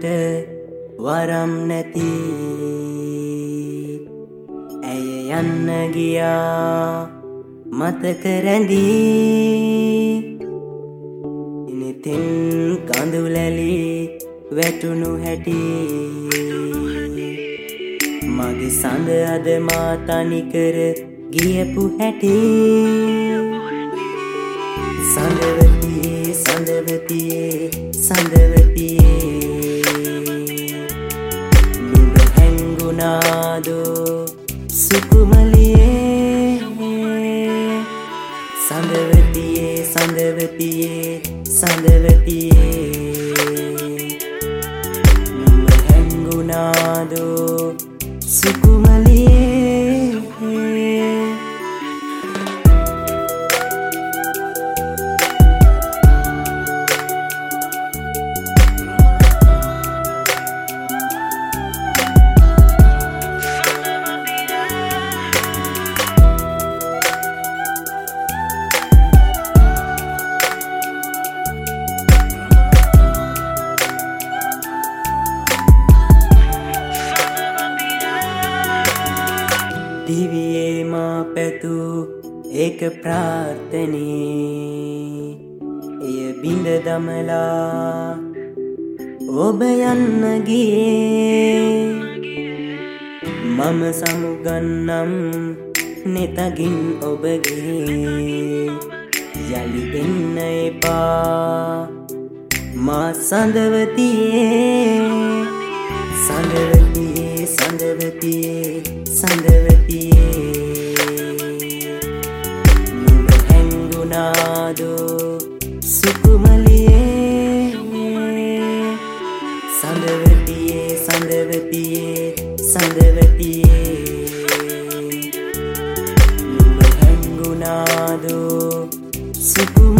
මට වරම් නැති ඇය යන්න ගියා මතක රැඳී ඉනිතින් කඳුලැලි වැටුණු හැටි මගේ සඳ අද මා තනිකර ගියපු හැටි සඳවතියේ සඳවතියේ සඳවතියේ නුඹ හැංගුණාදෝ සුකුමලියේ සඳවතියේ සඳවතියේ සඳවතියේ නුඹ හැංගුණාදෝ සුකුමලියේ දිවියේ මා පැතු ඒක ප්‍රාර්ථනේ එය බිඳ දමලා ඔබ යන්න ගියේ මම සමුගන්නම් නෙතගින් ඔබගේ යලි එන්න එපා මා සඳවතියේ සඳවතියේ සඳවතියේ සඳවතියේ නුඹ හැංගුණාදෝ සුකුමලියේ සඳවතියේ සඳවතියේ සඳවතියේ නුඹ හැංගුණාදෝ සුකුමලියේ